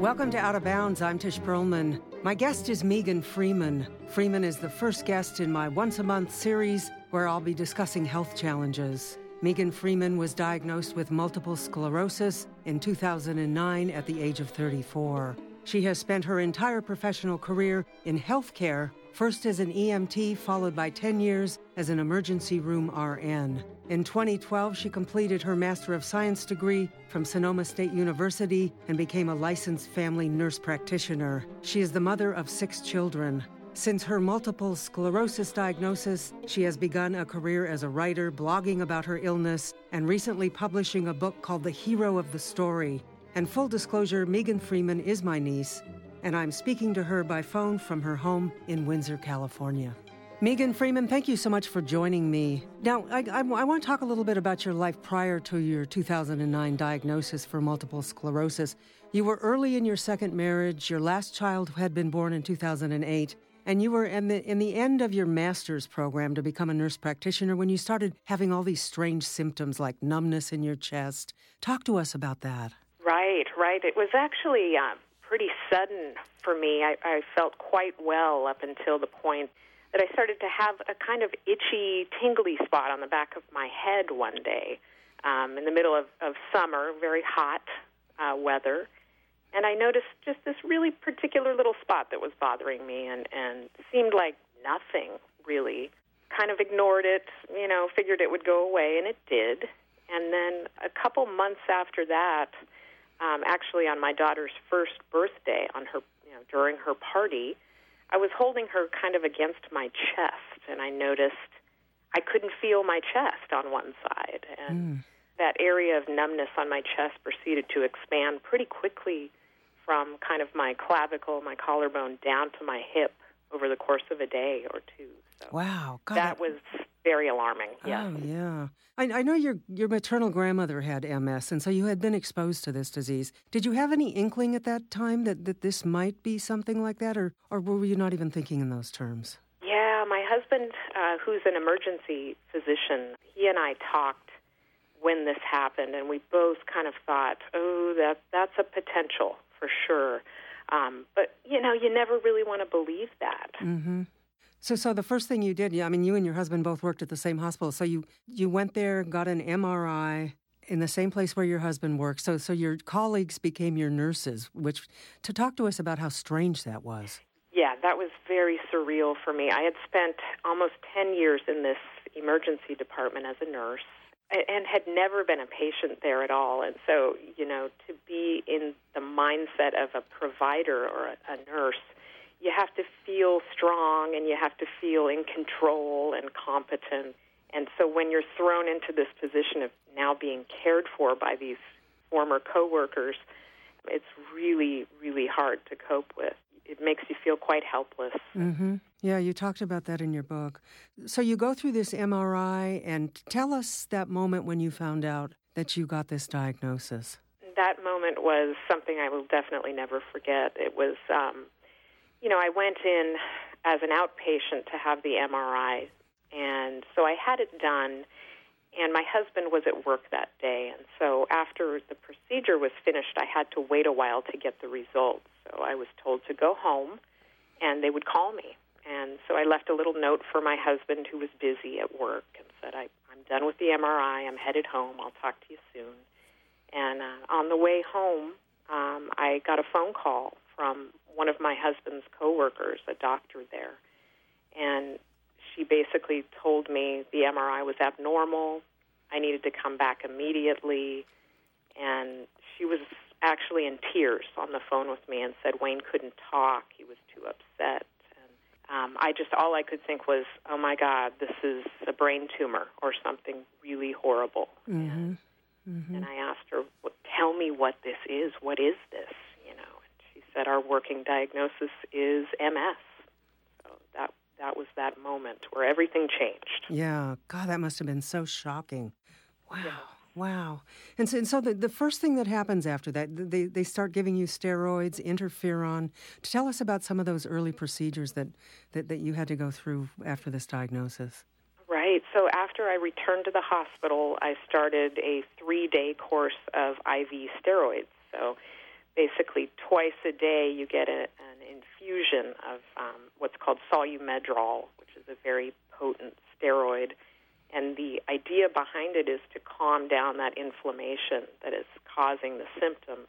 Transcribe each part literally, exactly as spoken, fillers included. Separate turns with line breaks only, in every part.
Welcome to Out of Bounds. I'm Tish Perlman. My guest is Megan Freeman. Freeman is the first guest in my once-a-month series where I'll be discussing health challenges. Megan Freeman was diagnosed with multiple sclerosis in two thousand nine at the age of thirty-four. She has spent her entire professional career in healthcare, first as an E M T, followed by ten years as an emergency room R N. In twenty twelve, she completed her Master of Science degree from Sonoma State University and became a licensed family nurse practitioner. She is the mother of six children. Since her multiple sclerosis diagnosis, she has begun a career as a writer, blogging about her illness, and recently publishing a book called The Hero of the Story. And full disclosure, Megan Freeman is my niece, and I'm speaking to her by phone from her home in Windsor, California. Megan Freeman, thank you so much for joining me. Now, I, I, I want to talk a little bit about your life prior to your two thousand nine diagnosis for multiple sclerosis. You were early in your second marriage. Your last child had been born in two thousand eight. And you were in the, in the end of your master's program to become a nurse practitioner when you started having all these strange symptoms like numbness in your chest. Talk to us about that.
Right, right. It was actually uh, pretty sudden for me. I, I felt quite well up until the point that I started to have a kind of itchy, tingly spot on the back of my head one day um, in the middle of, of summer, very hot uh, weather. And I noticed just this really particular little spot that was bothering me and, and seemed like nothing, really. Kind of ignored it, you know, figured it would go away, and it did. And then a couple months after that, um, actually on my daughter's first birthday, on her, you know, during her party, I was holding her kind of against my chest, and I noticed I couldn't feel my chest on one side. And mm. that area of numbness on my chest proceeded to expand pretty quickly from kind of my clavicle, my collarbone, down to my hip over the course of a day or two. So
wow. God,
that was very alarming, yes.
Oh, yeah. I, I know your your maternal grandmother had M S, and so you had been exposed to this disease. Did you have any inkling at that time that, that this might be something like that, or, or were you not even thinking in those terms?
Yeah, my husband, uh, who's an emergency physician, he and I talked when this happened, and we both kind of thought, oh, that that's a potential for sure. Um, but, you know, you never really want to believe that.
Mm-hmm. So so the first thing you did, I mean, you and your husband both worked at the same hospital. So you, you went there, got an M R I in the same place where your husband worked. So so your colleagues became your nurses, which, to talk to us about how strange that was.
Yeah, that was very surreal for me. I had spent almost ten years in this emergency department as a nurse, and had never been a patient there at all. And so, you know, to be in the mindset of a provider or a, a nurse, you have to feel strong and you have to feel in control and competent. And so when you're thrown into this position of now being cared for by these former coworkers, it's really, really hard to cope with. It makes you feel quite helpless.
Mm-hmm. Yeah, you talked about that in your book. So you go through this M R I, and tell us that moment when you found out that you got this diagnosis.
That moment was something I will definitely never forget. It was, um, you know, I went in as an outpatient to have the M R I, and so I had it done, and my husband was at work that day. And so after the procedure was finished, I had to wait a while to get the results. So I was told to go home, and they would call me. And so I left a little note for my husband, who was busy at work, and said, I, I'm done with the M R I. I'm headed home. I'll talk to you soon. And uh, on the way home, um, I got a phone call from one of my husband's coworkers, a doctor there. And she basically told me the M R I was abnormal. I needed to come back immediately. And she was actually in tears on the phone with me and said Wayne couldn't talk. He was too upset. Um, I just, all I could think was, oh, my God, this is a brain tumor or something really horrible.
Mm-hmm.
And,
mm-hmm.
and I asked her, well, tell me what this is. What is this? You know, and she said, our working diagnosis is M S. So that that was that moment where everything changed.
Yeah. God, that must have been so shocking. Wow.
Yeah.
Wow. And so, and so the, the first thing that happens after that, they, they start giving you steroids, interferon. Tell us about some of those early procedures that, that, that you had to go through after this diagnosis.
Right. So after I returned to the hospital, I started a three-day course of I V steroids. So basically twice a day you get a, an infusion of um, what's called Solumedrol, which is a very potent steroid. And the idea behind it is to calm down that inflammation that is causing the symptoms.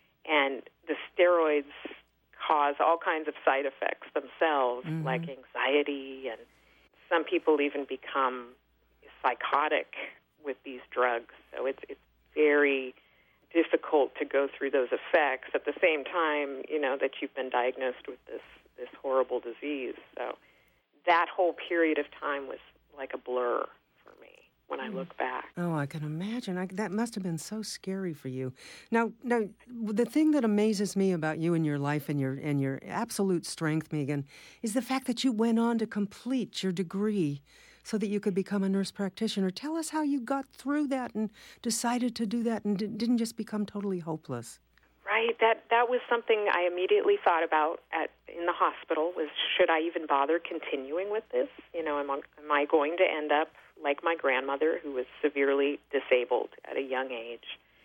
And the steroids cause all kinds of side effects themselves, mm-hmm. like anxiety, and some people even become psychotic with these drugs. So it's it's very difficult to go through those effects at the same time, you know, that you've been diagnosed with this, this horrible disease. So that whole period of time was like a blur for me when I look back.
Oh, I can imagine. I, that must have been so scary for you. Now, now, the thing that amazes me about you and your life and your and your absolute strength, Megan, is the fact that you went on to complete your degree so that you could become a nurse practitioner. Tell us how you got through that and decided to do that and didn't just become totally hopeless.
Right. That that was something I immediately thought about at in the hospital, was should I even bother continuing with this? You know, am I, am I going to end up like my grandmother, who was severely disabled at a young age?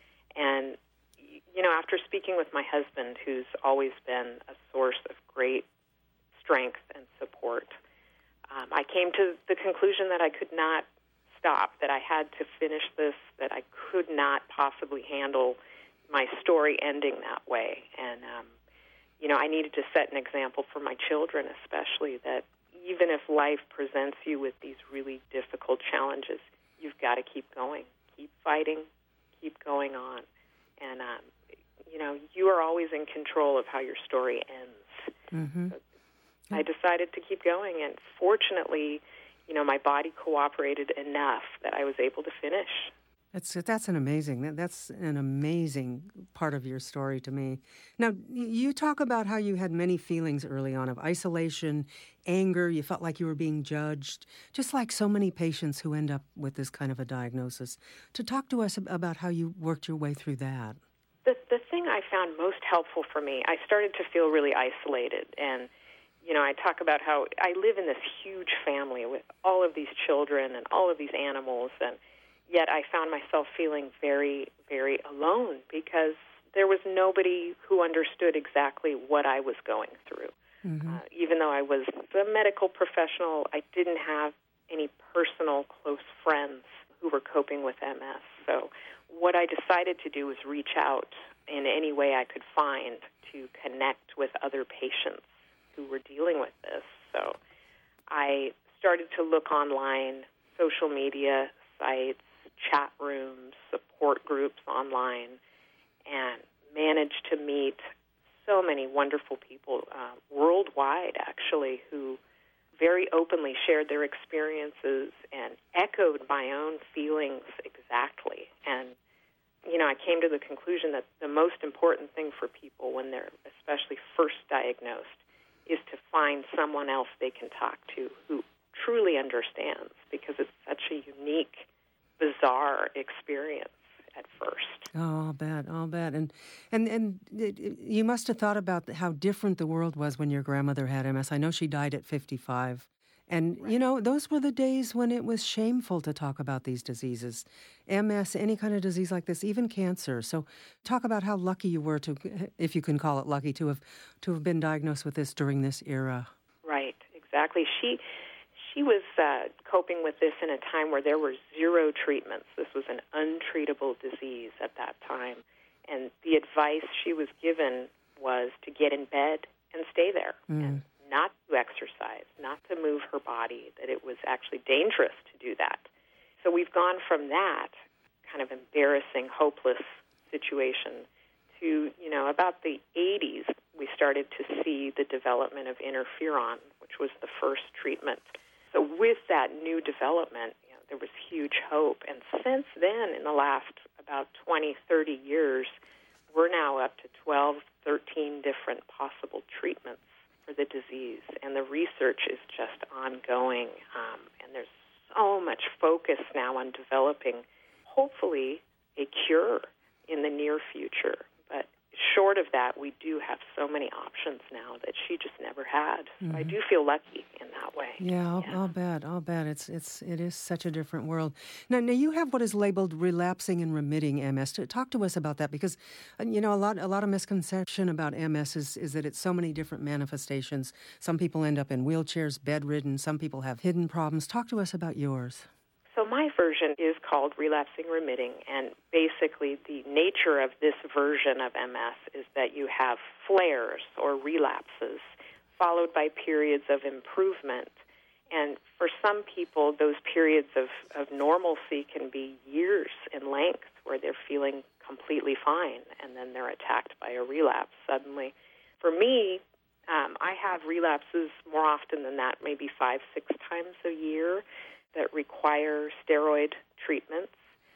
And, you know, after speaking with my husband, who's always been a source of great strength and support, Um, I came to the conclusion that I could not stop, that I had to finish this, that I could not possibly handle my story ending that way. And, um, you know, I needed to set an example for my children especially, that even if life presents you with these really difficult challenges, you've got to keep going, keep fighting, keep going on. And, um, you know, you are always in control of how your story ends.
Mm-hmm.
So I decided to keep going, and fortunately, you know, my body cooperated enough that I was able to finish.
That's that's an amazing that's an amazing part of your story to me. Now, you talk about how you had many feelings early on of isolation, anger. You felt like you were being judged, just like so many patients who end up with this kind of a diagnosis. To talk to us about how you worked your way through that.
The the thing I found most helpful for me, I started to feel really isolated. And you know, I talk about how I live in this huge family with all of these children and all of these animals, and yet I found myself feeling very, very alone because there was nobody who understood exactly what I was going through. Mm-hmm. Uh, even though I was a medical professional, I didn't have any personal close friends who were coping with M S. So what I decided to do was reach out in any way I could find to connect with other patients who were dealing with this. So I started to look online, social media sites, chat rooms, support groups online, and managed to meet so many wonderful people uh, worldwide, actually, who very openly shared their experiences and echoed my own feelings exactly. And, you know, I came to the conclusion that the most important thing for people when they're especially first diagnosed is to find someone else they can talk to who truly understands, because it's such a unique, bizarre experience at first.
Oh, I'll bet, I'll bet. And and, and it, it, you must have thought about how different the world was when your grandmother had M S. I know she died at fifty-five. And, right. you know, those were the days when it was shameful to talk about these diseases. M S, any kind of disease like this, even cancer. So talk about how lucky you were to, if you can call it lucky, to have to have been diagnosed with this during this era.
Right, exactly. She she was uh, coping with this in a time where there were zero treatments. This was an untreatable disease at that time. And the advice she was given was to get in bed and stay there. Mm. And not to exercise, not to move her body, that it was actually dangerous to do that. So we've gone from that kind of embarrassing, hopeless situation to, you know, about the eighties, we started to see the development of interferon, which was the first treatment. So with that new development, you know, there was huge hope. And since then, in the last about twenty, thirty years, we're now up to twelve, thirteen different possible treatments for the disease, and the research is just ongoing, um, and there's so much focus now on developing, hopefully, a cure in the near future. But short of that, we do have so many options now that she just never had. So mm-hmm. I do feel lucky in that way.
Yeah, I'll, yeah. I'll bet. I'll bet. It's it's it is such a different world. Now, now you have what is labeled relapsing and remitting M S. Talk to us about that, because you know a lot a lot of misconception about M S is is that it's so many different manifestations. Some people end up in wheelchairs, bedridden. Some people have hidden problems. Talk to us about yours.
So my version is called relapsing remitting, and basically the nature of this version of M S is that you have flares or relapses followed by periods of improvement. And for some people, those periods of, of normalcy can be years in length where they're feeling completely fine, and then they're attacked by a relapse suddenly. For me, um, I have relapses more often than that, maybe five, six times a year, that require steroid treatments.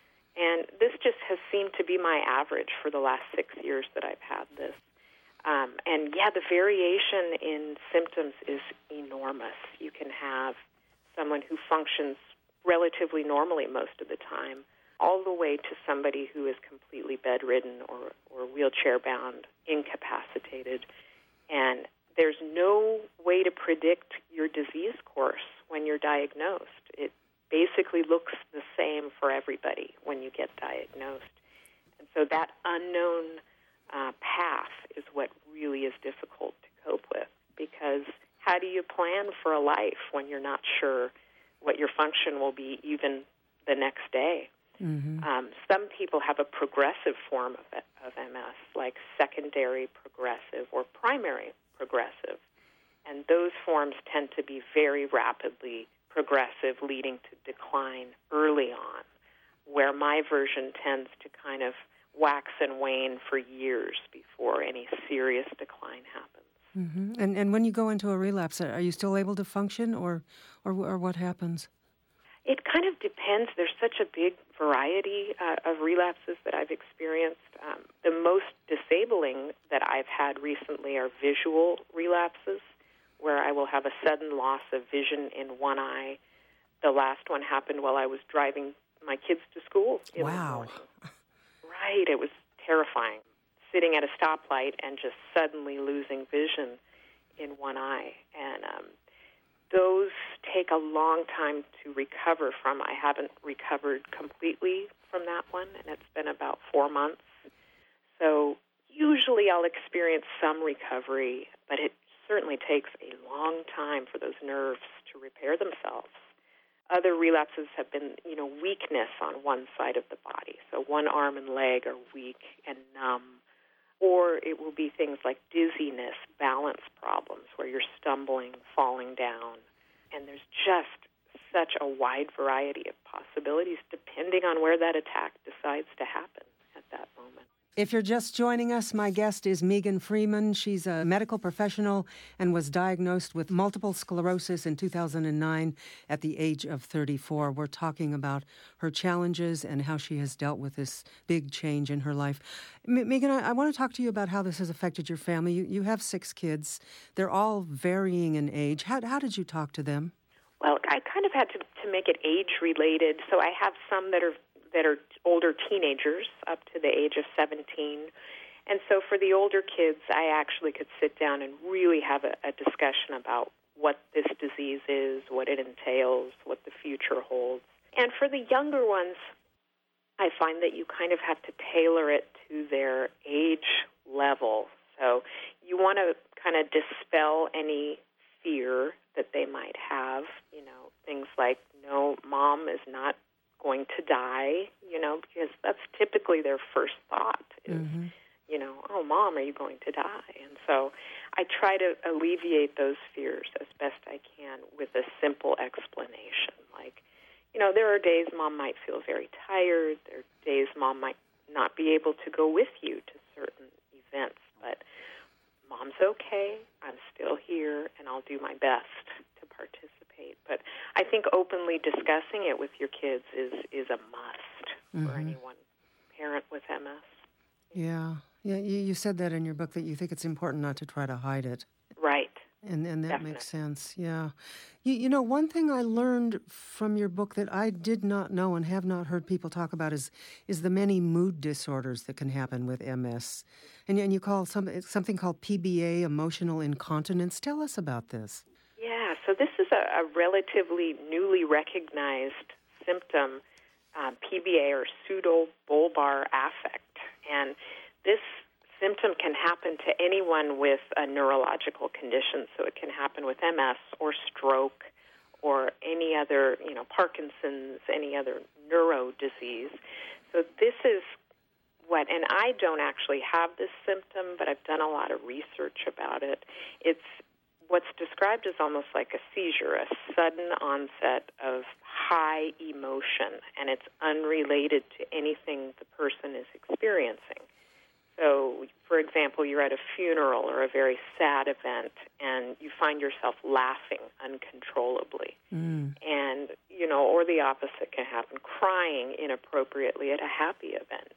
And this just has seemed to be my average for the last six years that I've had this. Um, and, yeah, the variation in symptoms is enormous. You can have someone who functions relatively normally most of the time, all the way to somebody who is completely bedridden or, or wheelchair-bound, incapacitated. And there's no way to predict your disease course when you're diagnosed. It basically looks the same for everybody when you get diagnosed. And so that unknown uh, path is what really is difficult to cope with, because how do you plan for a life when you're not sure what your function will be even the next day? Mm-hmm. Um, some people have a progressive form of, of M S, like secondary progressive or primary progressive. And those forms tend to be very rapidly progressive, leading to decline early on, where my version tends to kind of wax and wane for years before any serious decline happens.
Mm-hmm. And and when you go into a relapse, are you still able to function, or, or, or what happens?
It kind of depends. There's such a big variety uh, of relapses that I've experienced. Um, the most disabling that I've had recently are visual relapses, where I will have a sudden loss of vision in one eye. The last one happened while I was driving my kids to school in
wow.
the morning. Right, it was terrifying, sitting at a stoplight and just suddenly losing vision in one eye. And um, those take a long time to recover from. I haven't recovered completely from that one, and it's been about four months. So usually I'll experience some recovery, but it certainly takes a long time for those nerves to repair themselves. Other relapses have been, you know, weakness on one side of the body. So one arm and leg are weak and numb. Or it will be things like dizziness, balance problems, where you're stumbling, falling down. And there's just such a wide variety of possibilities depending on where that attack decides to happen at that moment.
If you're just joining us, my guest is Megan Freeman. She's a medical professional and was diagnosed with multiple sclerosis in two thousand nine at the age of thirty-four. We're talking about her challenges and how she has dealt with this big change in her life. M- Megan, I, I want to talk to you about how this has affected your family. You, you have six kids. They're all varying in age. How, how did you talk to them?
Well, I kind of had to, to make it age-related. So I have some that are that are older teenagers up to the age of seventeen. And so for the older kids, I actually could sit down and really have a, a discussion about what this disease is, what it entails, what the future holds. And for the younger ones, I find that you kind of have to tailor it to their age level. So you want to kind of dispel any fear that they might have, you know, things like, no, mom is not going to die, you know, because that's typically their first thought is, mm-hmm. you know, oh, Mom, are you going to die? And so I try to alleviate those fears as best I can with a simple explanation. Like, you know, there are days Mom might feel very tired. There are days Mom might not be able to go with you to certain events, but Mom's okay. I'm still here, and I'll do my best to participate. But I think openly discussing it with your kids is, is a must mm-hmm. for anyone, parent with M S.
Yeah. Yeah, you, you said that in your book, that you think it's important not to try to hide it.
Right.
And and that
Definitely.
makes sense, yeah. You, you know, one thing I learned from your book that I did not know and have not heard people talk about is is the many mood disorders that can happen with M S. And, and you call some, something called P B A, emotional incontinence. Tell us about this.
Yeah, so this is a, a relatively newly recognized symptom, um, P B A, or pseudobulbar affect. And this symptom can happen to anyone with a neurological condition. So it can happen with M S or stroke or any other, you know, Parkinson's, any other neuro disease. So this is what, and I don't actually have this symptom, but I've done a lot of research about it. It's what's described as almost like a seizure, a sudden onset of high emotion, and it's unrelated to anything the person is experiencing. So, for example, you're at a funeral or a very sad event, and you find yourself laughing uncontrollably. Mm. And, you know, or the opposite can happen, crying inappropriately at a happy event.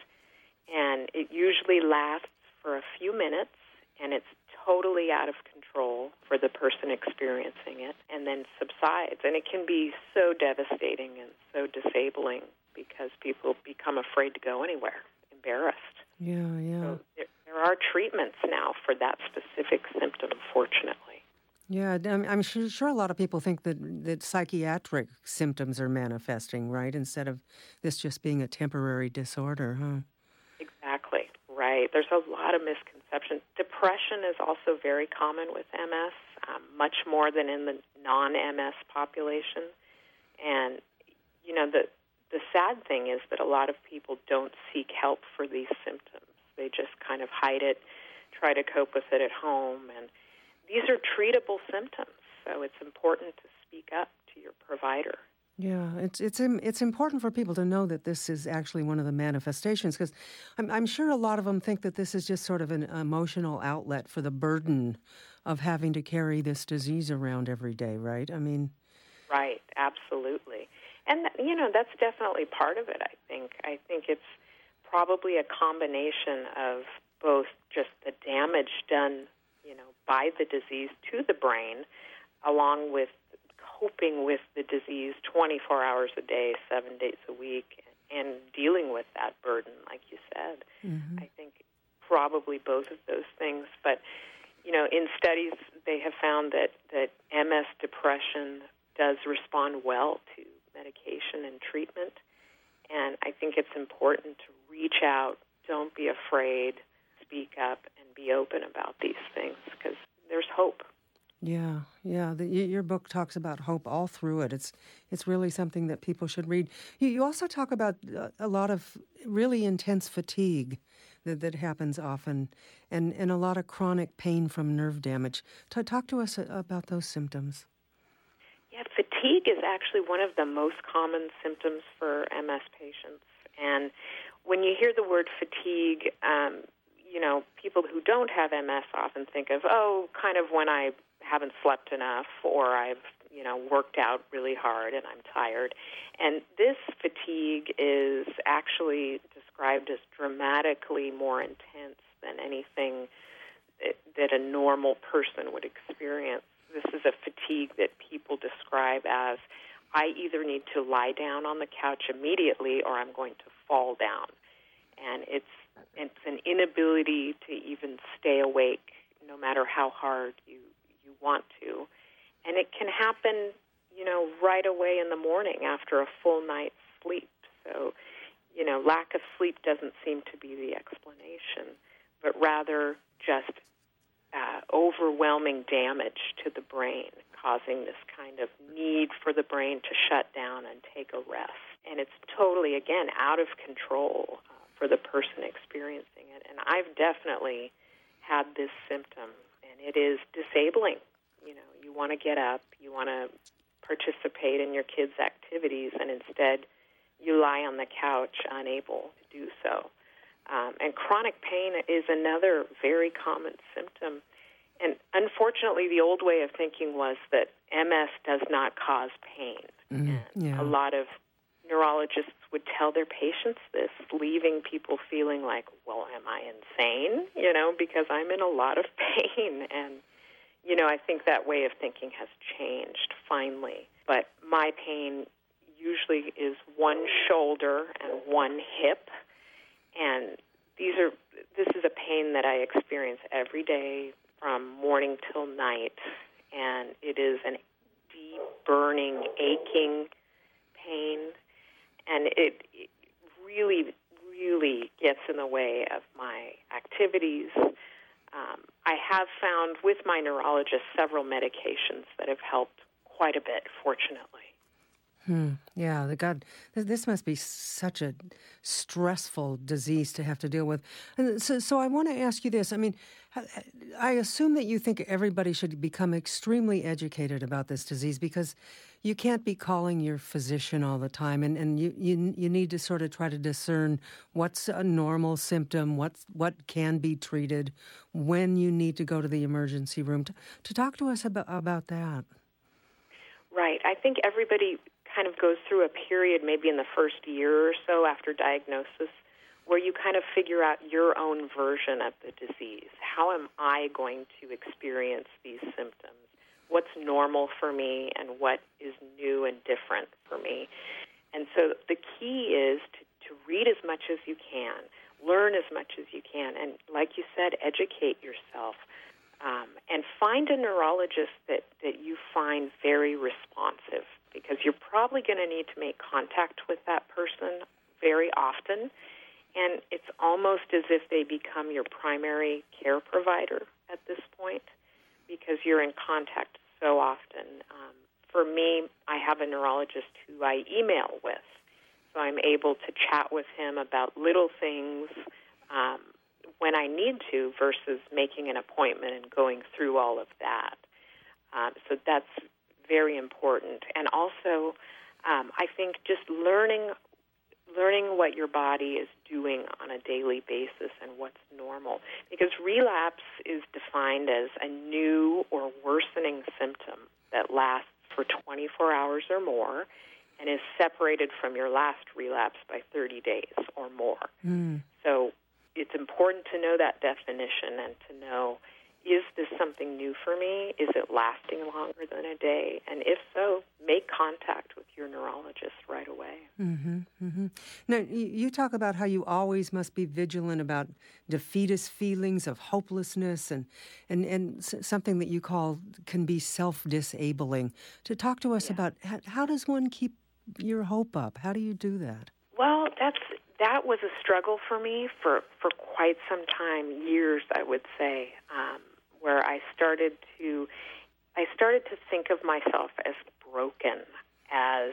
And it usually lasts for a few minutes, and it's totally out of control for the person experiencing it, and then subsides. And it can be so devastating and so disabling because people become afraid to go anywhere, embarrassed.
Yeah, yeah.
So there, there are treatments now for that specific symptom, fortunately.
Yeah, I'm, I'm sure, sure a lot of people think that, that psychiatric symptoms are manifesting, right, instead of this just being a temporary disorder, huh?
Exactly, right. There's a lot of misconceptions. Depression is also very common with M S, um, much more than in the non-M S population. And, you know, the the sad thing is that a lot of people don't seek help for these symptoms. They just kind of hide it, try to cope with it at home. And these are treatable symptoms, so it's important to speak up to your provider.
Yeah, it's it's it's important for people to know that this is actually one of the manifestations, because I'm, I'm sure a lot of them think that this is just sort of an emotional outlet for the burden of having to carry this disease around every day, right? I mean...
Right, absolutely. And, you know, that's definitely part of it, I think. I think it's probably a combination of both just the damage done, you know, by the disease to the brain, along with coping with the disease twenty-four hours a day, seven days a week, and dealing with that burden, like you said. Mm-hmm. I think probably both of those things. But, you know, in studies, they have found that, that M S depression does respond well to medication and treatment. And I think it's important to reach out, don't be afraid, speak up, and be open about these things, because there's hope.
Yeah, yeah. The, your book talks about hope all through it. It's it's really something that people should read. You, you also talk about a lot of really intense fatigue that, that happens often, and, and a lot of chronic pain from nerve damage. T- talk to us about those symptoms.
Yeah, fatigue is actually one of the most common symptoms for M S patients. And when you hear the word fatigue, um, you know, people who don't have M S often think of, oh, kind of when I haven't slept enough, or I've, you know, worked out really hard and I'm tired. And this fatigue is actually described as dramatically more intense than anything that, that a normal person would experience. This is a fatigue that people describe as, I either need to lie down on the couch immediately or I'm going to fall down. And it's it's an inability to even stay awake no matter how hard you, you want to. And it can happen, you know, right away in the morning after a full night's sleep. So, you know, lack of sleep doesn't seem to be the explanation, but rather just uh, overwhelming damage to the brain, causing this kind of need for the brain to shut down and take a rest. And it's totally, again, out of control uh, for the person experiencing it. And I've definitely had this symptom, and it is disabling. You know, you want to get up, you want to participate in your kids' activities, and instead you lie on the couch unable to do so. Um, and chronic pain is another very common symptom. And unfortunately, the old way of thinking was that M S does not cause pain.
Mm,
and
yeah.
A lot of neurologists would tell their patients this, leaving people feeling like, well, am I insane? You know, because I'm in a lot of pain. And, you know, I think that way of thinking has changed finally. But my pain usually is one shoulder and one hip, and these are this is a pain that I experience every day from morning till night, and it is an deep, burning, aching pain, and it, it really, really gets in the way of my activities. Um, I have found with my neurologist several medications that have helped quite a bit, fortunately.
Hmm. Yeah, the God, this must be such a stressful disease to have to deal with. And so, so I want to ask you this. I mean, I assume that you think everybody should become extremely educated about this disease because you can't be calling your physician all the time, and, and you, you you need to sort of try to discern what's a normal symptom, what's, what can be treated, when you need to go to the emergency room. To, to talk to us about, about that.
Right. I think everybody kind of goes through a period maybe in the first year or so after diagnosis where you kind of figure out your own version of the disease. How am I going to experience these symptoms? What's normal for me and what is new and different for me? And so the key is to, to read as much as you can, learn as much as you can, and like you said, educate yourself. Um, and find a neurologist that, that you find very responsive, because you're probably going to need to make contact with that person very often, and it's almost as if they become your primary care provider at this point because you're in contact so often. Um, for me, I have a neurologist who I email with, so I'm able to chat with him about little things um, when I need to versus making an appointment and going through all of that. Um, so that's very important. And also, um, I think just learning learning what your body is doing on a daily basis and what's normal. Because relapse is defined as a new or worsening symptom that lasts for twenty-four hours or more and is separated from your last relapse by thirty days or more. Mm. So it's important to know that definition and to know, is this something new for me? Is it lasting longer than a day? And if so, make contact with your neurologist right away.
Mm-hmm, mm-hmm. Now, you talk about how you always must be vigilant about defeatist feelings of hopelessness and, and, and something that you call can be self-disabling. To talk to us yeah. about how, how does one keep your hope up? How do you do that?
Well, that's that was a struggle for me for, for quite some time, years, I would say, um, where I started to I started to think of myself as broken, as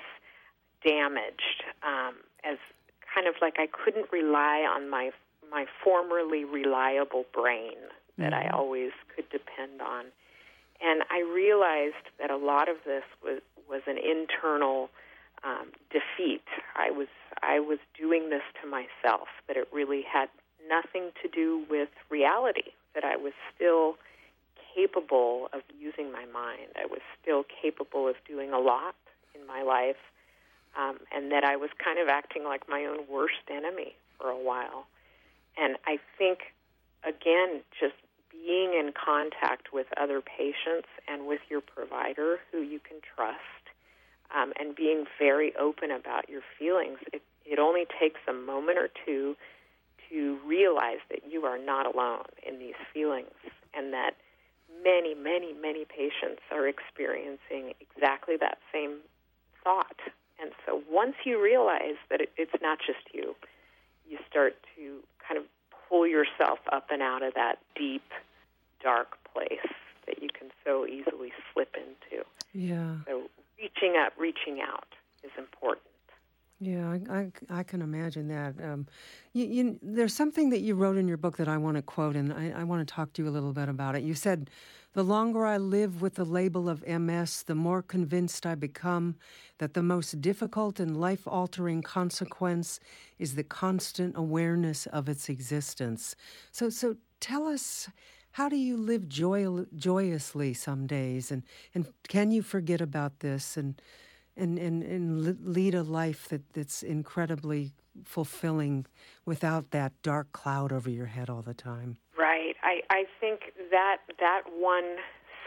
damaged, um, as kind of like I couldn't rely on my my formerly reliable brain that mm-hmm. I always could depend on. And I realized that a lot of this was, was an internal um, defeat. I was I was doing this to myself, that it really had nothing to do with reality, that I was still capable of using my mind. I was still capable of doing a lot in my life, um, and that I was kind of acting like my own worst enemy for a while. And I think, again, just being in contact with other patients and with your provider who you can trust, um, and being very open about your feelings, it, it only takes a moment or two to realize that you are not alone in these feelings and that many, many, many patients are experiencing exactly that same thought. And so once you realize that it, it's not just you, you start to kind of pull yourself up and out of that deep, dark place that you can so easily slip into.
Yeah.
So reaching up, reaching out is important.
Yeah, I, I, I can imagine that. Um, you, you, there's something that you wrote in your book that I want to quote, and I, I want to talk to you a little bit about it. You said, "The longer I live with the label of M S, the more convinced I become that the most difficult and life-altering consequence is the constant awareness of its existence." So, so tell us, how do you live joy, joyously some days, and, and can you forget about this and And, and, and lead a life that, that's incredibly fulfilling without that dark cloud over your head all the time?
Right. I, I think that that one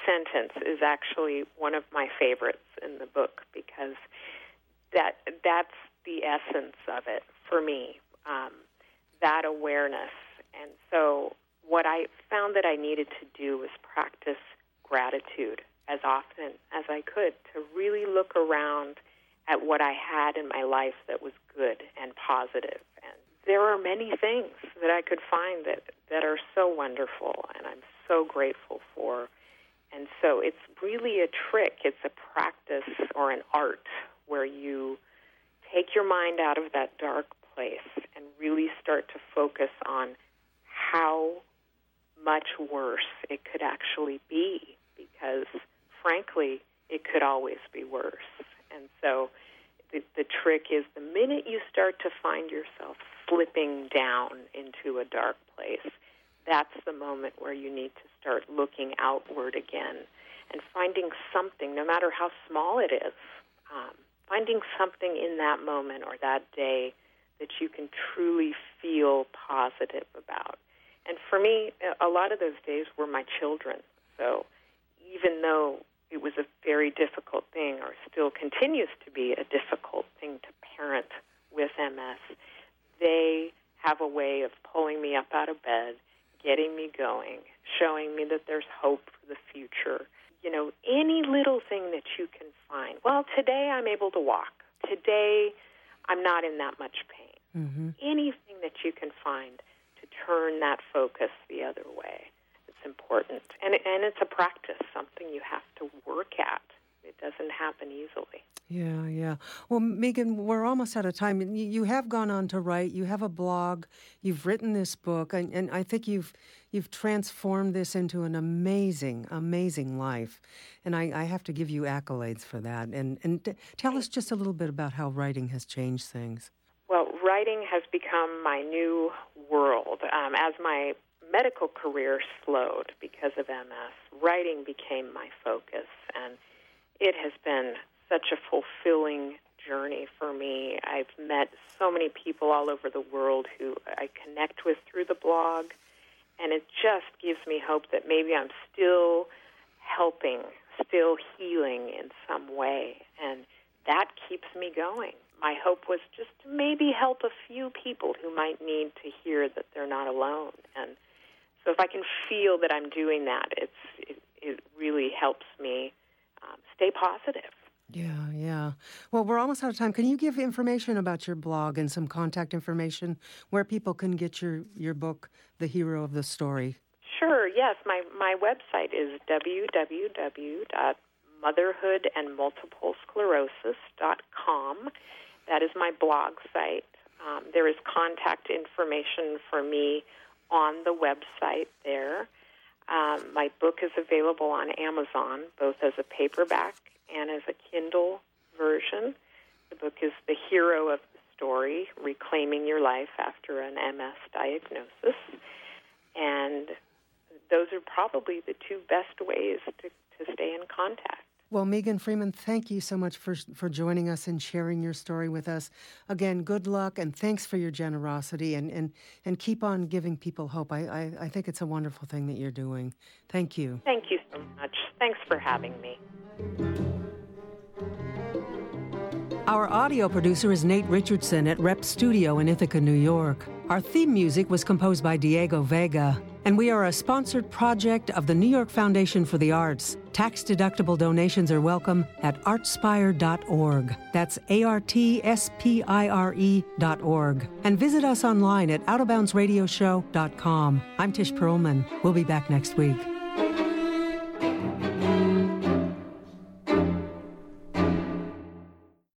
sentence is actually one of my favorites in the book because that that's the essence of it for me, um, that awareness. And so what I found that I needed to do was practice gratitude as often as I could, to really look around at what I had in my life that was good and positive. And there are many things that I could find that, that are so wonderful and I'm so grateful for. And so it's really a trick. It's a practice or an art where you take your mind out of that dark place and really start to focus on how much worse it could actually be, because, frankly, it could always be worse. And so the, the trick is the minute you start to find yourself slipping down into a dark place, that's the moment where you need to start looking outward again and finding something, no matter how small it is, um, finding something in that moment or that day that you can truly feel positive about. And for me, a lot of those days were my children. So even though it was a very difficult thing, or still continues to be a difficult thing to parent with M S, they have a way of pulling me up out of bed, getting me going, showing me that there's hope for the future. You know, any little thing that you can find. Well, today I'm able to walk. Today I'm not in that much pain. Mm-hmm. Anything that you can find to turn that focus the other way. It's important. And, and it's a practice, something you have to work at. It doesn't happen easily.
Yeah, yeah. Well, Megan, we're almost out of time. You have gone on to write. You have a blog. You've written this book, and, and I think you've you've transformed this into an amazing, amazing life. And I, I have to give you accolades for that. And and t- tell us just a little bit about how writing has changed things.
Well, writing has become my new world. Um, as my medical career slowed because of M S, writing became my focus, and it has been such a fulfilling journey for me. I've met so many people all over the world who I connect with through the blog, and it just gives me hope that maybe I'm still helping, still healing in some way, and that keeps me going. My hope was just to maybe help a few people who might need to hear that they're not alone. And so if I can feel that I'm doing that, it's it, it really helps me um, stay positive.
Yeah, yeah. Well, we're almost out of time. Can you give information about your blog and some contact information where people can get your, your book, The Hero of the Story?
Sure, yes. My, my website is w w w dot motherhood and multiple sclerosis dot com. That is my blog site. Um, there is contact information for me on the website there. Um, my book is available on Amazon, both as a paperback and as a Kindle version. The book is The Hero of the Story, Reclaiming Your Life After an M S Diagnosis. And those are probably the two best ways to, to stay in contact.
Well, Megan Freeman, thank you so much for for joining us and sharing your story with us. Again, good luck, and thanks for your generosity, and, and, and keep on giving people hope. I, I, I think it's a wonderful thing that you're doing. Thank you.
Thank you so much. Thanks for having me.
Our audio producer is Nate Richardson at Rep Studio in Ithaca, New York. Our theme music was composed by Diego Vega, and we are a sponsored project of the New York Foundation for the Arts. Tax-deductible donations are welcome at artspire dot org. That's A R T S P I R E dot org. And visit us online at out of bounds radio show dot com. I'm Tish Perlman. We'll be back next week.